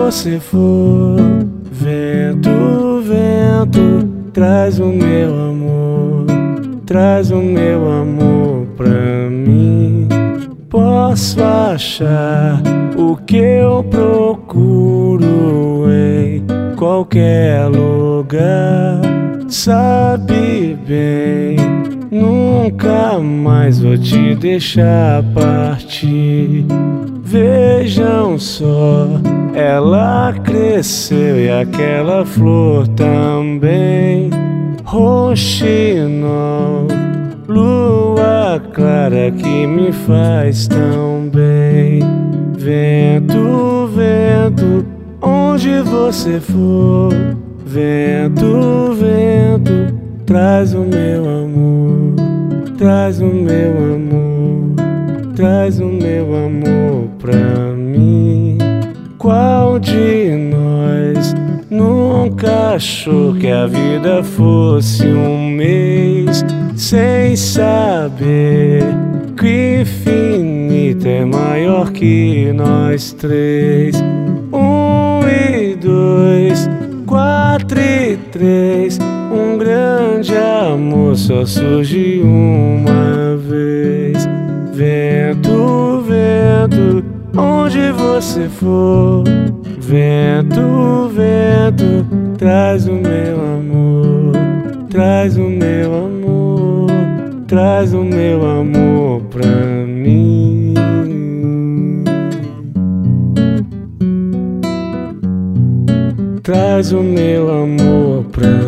você for, vento, vento, traz o meu amor, traz o meu amor pra mim. Posso achar o que eu procuro em qualquer lugar. Sabe bem, nunca mais vou te deixar partir. Vejam só, ela cresceu e aquela flor também. Roxinol, lua clara que me faz tão bem. Vento, vento, onde você for, vento, vento, traz o meu amor, traz o meu amor, traz o meu amor pra mim. Qual de nós nunca achou que a vida fosse um mês, sem saber que o infinito é maior que nós três? 1 e 2, 4 e 3, um grande amor só surge uma vez. Vento, vento, onde você for, vento, vento, traz o meu amor, traz o meu amor, traz o meu amor pra mim. Traz o meu amor pra mim.